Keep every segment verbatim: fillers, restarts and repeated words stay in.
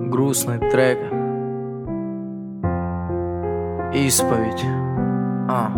грустный трек. Исповедь. А.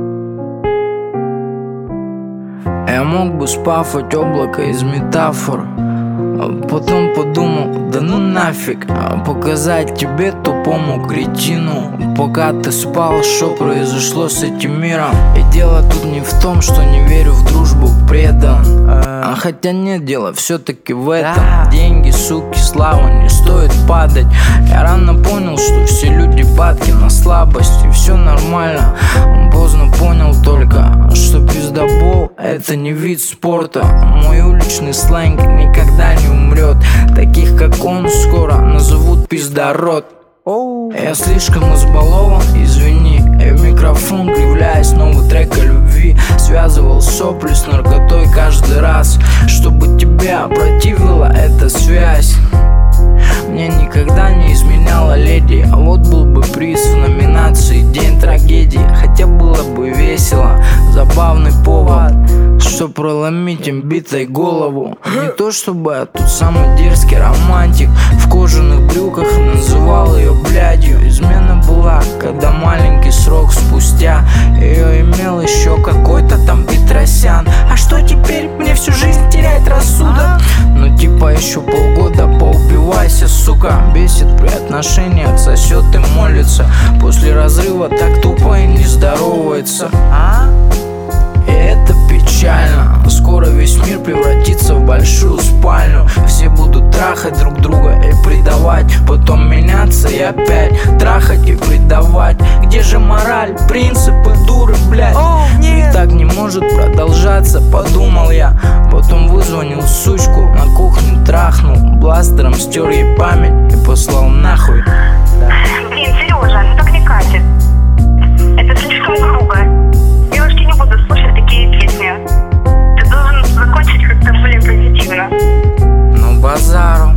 Я мог бы спафать облако из метафор, а потом подумал, да ну нафиг, показать тебе, тупому кретину, пока ты спал, что произошло с этим миром. И дело тут не в том, что не верю в дружбу, предан, а хотя нет, дело все-таки в этом. Деньги, суки, слава, не стоит падать. Я рано понял, что все люди падки на слабость, и все нормально. Поздно понял только, что пиздобол — это не вид спорта. Мой уличный сленг никогда не умрет. Таких как он скоро назовут пиздород. Я слишком избалован, извини. Я в микрофон кривляюсь, новый трек о любви. Связывал сопли с наркотой каждый раз, чтобы тебя опротивила эта связь. Мне никогда не изменяла леди, а вот был бы приз в номинации «День трагедии». Хотя было бы весело, забавный повод, что проломить им битой голову. Не то чтобы я тут самый дерзкий романтик, в кожаных брюках называл ее блядью. Измена была, когда маленький срок спустя ее имел еще какой-то там Петросян. А что теперь? Мне всю жизнь терять рассудок? Ну типа еще полгода поубивайся, сука. Бесит при отношениях, сосет и молится. После разрыва так тупо и не здоровается. И это печально. Скоро весь мир превратится в большую спальню. Все будут трахать друг друга и предавать, потом меняться и опять трахать и предавать. Где же мораль, принципы, дуры, блядь? И так не может продолжаться, подумал я. Потом вызвонил сучку, на кухню трахнул, бластером стер ей память и послал нахуй. Блин, Сережа, ну так не катит. Это слишком грубо. Девушки не будут слушать такие песни. Ты должен закончить как-то более позитивно. Ну базару.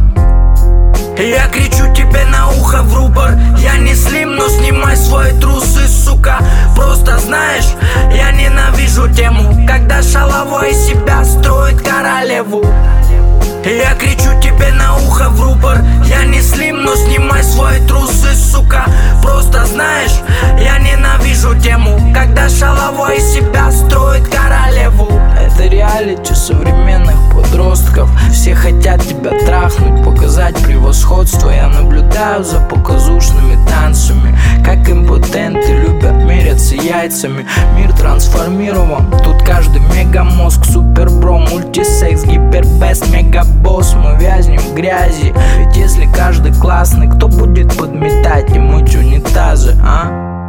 Я кричу тебе на ухо в рупор: я не слим, но снимай свои трусы, сука. Просто знаешь, я ненавижу тему, когда шалава из себя строит королеву. Я кричу тебе на ухо в рупор: я не слим, но снимай свои трусы, сука. Просто знаешь, я ненавижу тему, когда шалава из себя строит королеву. Это реалити современных подростков. Все хотят тебя трахнуть, показать превосходство. Я наблюдаю за показушными танцами, как импотенты любят меряться яйцами. Мир трансформирован, тут каждый мегамозг, супербро, мультисекс, гипербест, мегабосс. Мы вязнем в грязи, ведь если каждый классный, кто будет подметать и мыть унитазы, а?